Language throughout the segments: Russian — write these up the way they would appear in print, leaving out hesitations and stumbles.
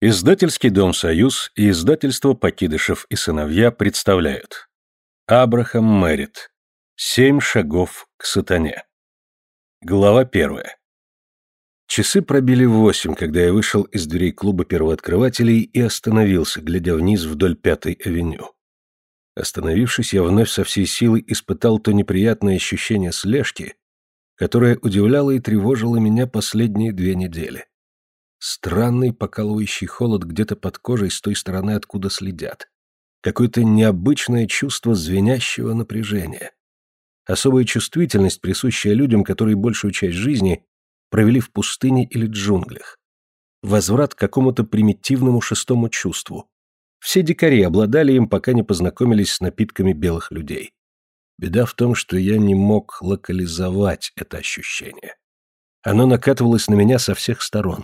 Издательский дом «Союз» и издательство «Покидышев и сыновья» представляют Абрахам Мерритт. 7 шагов к сатане. Глава 1. Часы пробили 8, когда я вышел из дверей клуба первооткрывателей и остановился, глядя вниз вдоль 5-й авеню. Остановившись, я вновь со всей силы испытал то неприятное ощущение слежки, которое удивляло и тревожило меня последние 2 недели. Странный покалывающий холод где-то под кожей с той стороны, откуда следят. Какое-то необычное чувство звенящего напряжения. Особая чувствительность, присущая людям, которые большую часть жизни провели в пустыне или джунглях. Возврат к какому-то примитивному шестому чувству. Все дикари обладали им, пока не познакомились с напитками белых людей. Беда в том, что я не мог локализовать это ощущение. Оно накатывалось на меня со всех сторон.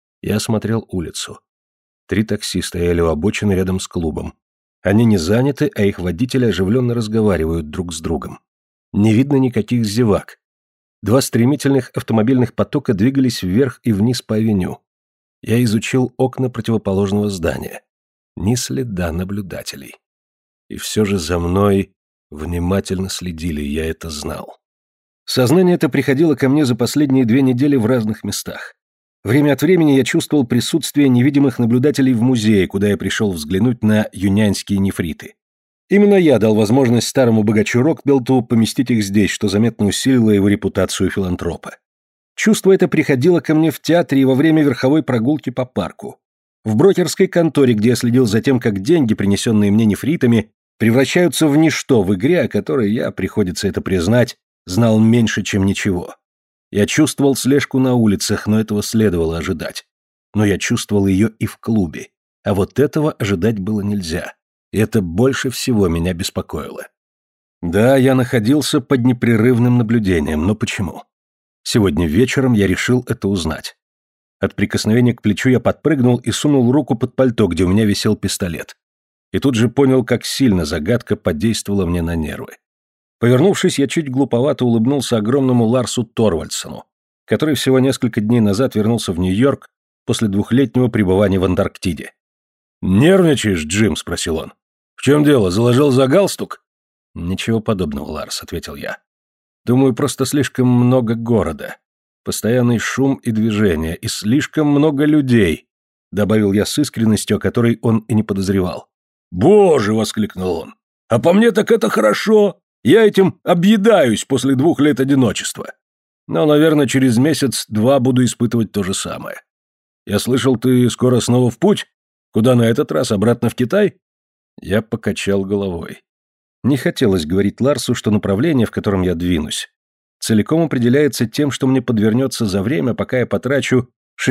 Я осмотрел улицу. 3 такси стояли у обочины рядом с клубом. Они не заняты, а их водители оживленно разговаривают друг с другом. Не видно никаких зевак. 2 стремительных автомобильных потока двигались вверх и вниз по авеню. Я изучил окна противоположного здания. Ни следа наблюдателей. И все же за мной внимательно следили, я это знал. Сознание это приходило ко мне за последние 2 недели в разных местах. Время от времени я чувствовал присутствие невидимых наблюдателей в музее, куда я пришел взглянуть на юньаньские нефриты. Именно я дал возможность старому богачу Рокбелту поместить их здесь, что заметно усилило его репутацию филантропа. Чувство это приходило ко мне в театре и во время верховой прогулки по парку. В брокерской конторе, где я следил за тем, как деньги, принесенные мне нефритами, превращаются в ничто в игре, о которой я, приходится это признать, знал меньше, чем ничего. Я чувствовал слежку на улицах, но этого следовало ожидать. Но я чувствовал ее и в клубе. А вот этого ожидать было нельзя. И это больше всего меня беспокоило. Да, я находился под непрерывным наблюдением, но почему? Сегодня вечером я решил это узнать. От прикосновения к плечу я подпрыгнул и сунул руку под пальто, где у меня висел пистолет. И тут же понял, как сильно загадка подействовала мне на нервы. Повернувшись, я чуть глуповато улыбнулся огромному Ларсу Торвальдсену, который всего несколько дней назад вернулся в Нью-Йорк после 2-летнего пребывания в Антарктиде. «Нервничаешь, Джим?» – спросил он. «В чем дело, заложил за галстук?» «Ничего подобного, Ларс», – ответил я. «Думаю, просто слишком много города. Постоянный шум и движение, и слишком много людей», – добавил я с искренностью, о которой он и не подозревал. «Боже!» – воскликнул он. «А по мне так это хорошо! Я этим объедаюсь после 2 лет одиночества. Но, наверное, через месяц-два буду испытывать то же самое. Я слышал, ты скоро снова в путь? Куда на этот раз, обратно в Китай?» Я покачал головой. Не хотелось говорить Ларсу, что направление, в котором я двинусь, целиком определяется тем, что мне подвернется за время, пока я потрачу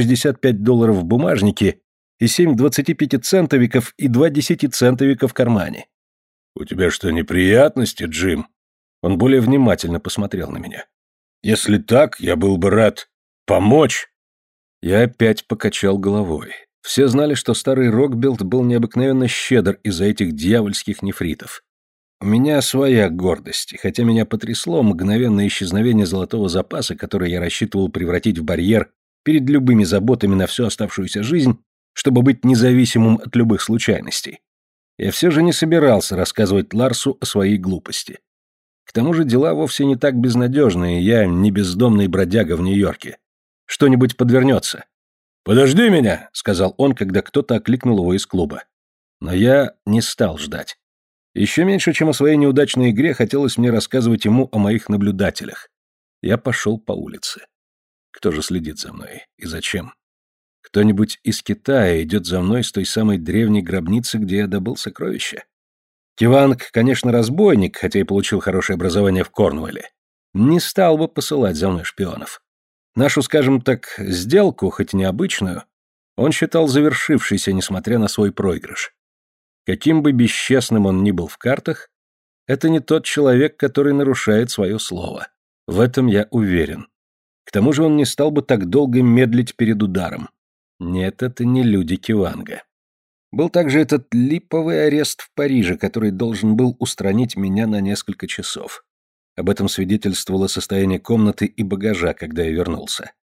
$65 в бумажнике и 7 25-центовиков и 2 10-центовика в кармане. «У тебя что, неприятности, Джим?» Он более внимательно посмотрел на меня. «Если так, я был бы рад помочь». Я опять покачал головой. Все знали, что старый Рокбелт был необыкновенно щедр из-за этих дьявольских нефритов. У меня своя гордость, и хотя меня потрясло мгновенное исчезновение золотого запаса, который я рассчитывал превратить в барьер перед любыми заботами на всю оставшуюся жизнь, чтобы быть независимым от любых случайностей, я все же не собирался рассказывать Ларсу о своей глупости. К тому же дела вовсе не так безнадежны, и я не бездомный бродяга в Нью-Йорке. Что-нибудь подвернется. «Подожди меня», — сказал он, когда кто-то окликнул его из клуба. Но я не стал ждать. Еще меньше, чем о своей неудачной игре, хотелось мне рассказывать ему о моих наблюдателях. Я пошел по улице. Кто же следит за мной? И зачем? Кто-нибудь из Китая идет за мной с той самой древней гробницы, где я добыл сокровища? Киванг, конечно, разбойник, хотя и получил хорошее образование в Корнуолле. Не стал бы посылать за мной шпионов. Нашу, скажем так, сделку, хоть и необычную, он считал завершившейся, несмотря на свой проигрыш. Каким бы бесчестным он ни был в картах, это не тот человек, который нарушает свое слово. В этом я уверен. К тому же он не стал бы так долго медлить перед ударом. Нет, это не люди Киванга. Был также этот липовый арест в Париже, который должен был устранить меня на несколько часов. Об этом свидетельствовало состояние комнаты и багажа, когда я вернулся.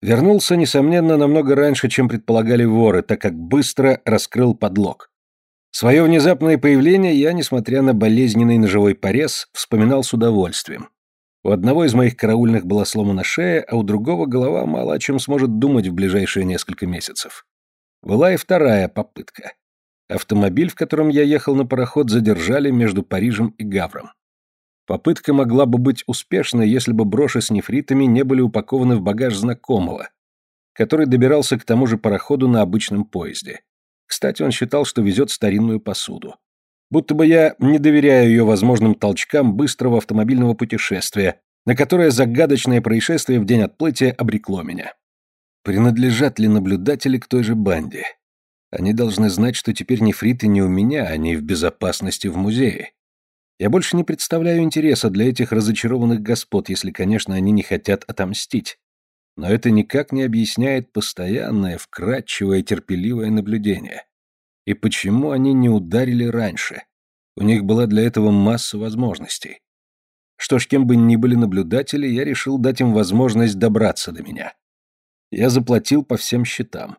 Вернулся, несомненно, намного раньше, чем предполагали воры, так как быстро раскрыл подлог. Свое внезапное появление я, несмотря на болезненный ножевой порез, вспоминал с удовольствием. У одного из моих караульных была сломана шея, а у другого голова мало о чем сможет думать в ближайшие несколько месяцев. Была и вторая попытка. Автомобиль, в котором я ехал на пароход, задержали между Парижем и Гавром. Попытка могла бы быть успешной, если бы броши с нефритами не были упакованы в багаж знакомого, который добирался к тому же пароходу на обычном поезде. Кстати, он считал, что везет старинную посуду. Будто бы я не доверяю ее возможным толчкам быстрого автомобильного путешествия, на которое загадочное происшествие в день отплытия обрекло меня. Принадлежат ли наблюдатели к той же банде? Они должны знать, что теперь нефриты не у меня, они в безопасности в музее. Я больше не представляю интереса для этих разочарованных господ, если, конечно, они не хотят отомстить. Но это никак не объясняет постоянное, вкрадчивое, терпеливое наблюдение. И почему они не ударили раньше? У них была для этого масса возможностей. Что ж, кем бы ни были наблюдатели, я решил дать им возможность добраться до меня. Я заплатил по всем счетам.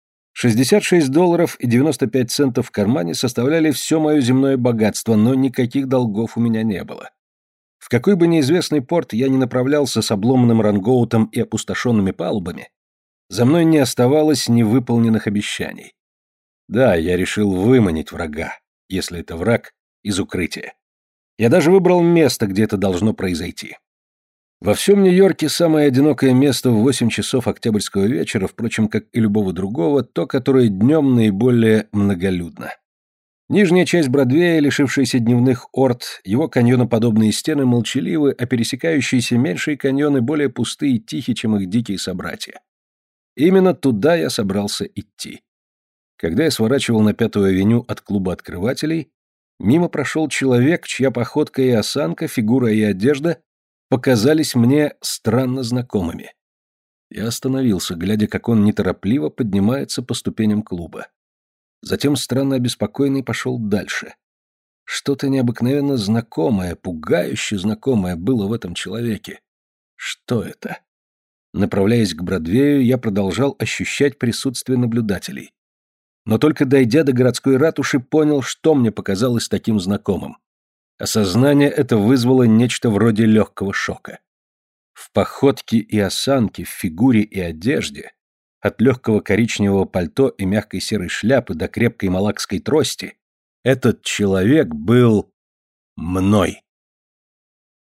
$66.95 в кармане составляли все мое земное богатство, но никаких долгов у меня не было. В какой бы неизвестный порт я ни направлялся с обломанным рангоутом и опустошенными палубами, за мной не оставалось невыполненных обещаний. Да, я решил выманить врага, если это враг, из укрытия. Я даже выбрал место, где это должно произойти. Во всем Нью-Йорке самое одинокое место в 8 часов октябрьского вечера, впрочем, как и любого другого, то, которое днем наиболее многолюдно. Нижняя часть Бродвея, лишившаяся дневных орд, его каньоноподобные стены молчаливы, а пересекающиеся меньшие каньоны более пусты и тихи, чем их дикие собратья. Именно туда я собрался идти. Когда я сворачивал на Пятую авеню от клуба открывателей, мимо прошел человек, чья походка и осанка, фигура и одежда показались мне странно знакомыми. Я остановился, глядя, как он неторопливо поднимается по ступеням клуба. Затем странно обеспокоенный пошел дальше. Что-то необыкновенно знакомое, пугающе знакомое было в этом человеке. Что это? Направляясь к Бродвею, я продолжал ощущать присутствие наблюдателей. Но только дойдя до городской ратуши, понял, что мне показалось таким знакомым. Осознание это вызвало нечто вроде легкого шока. В походке и осанке, в фигуре и одежде, от легкого коричневого пальто и мягкой серой шляпы до крепкой малакской трости, этот человек был мной.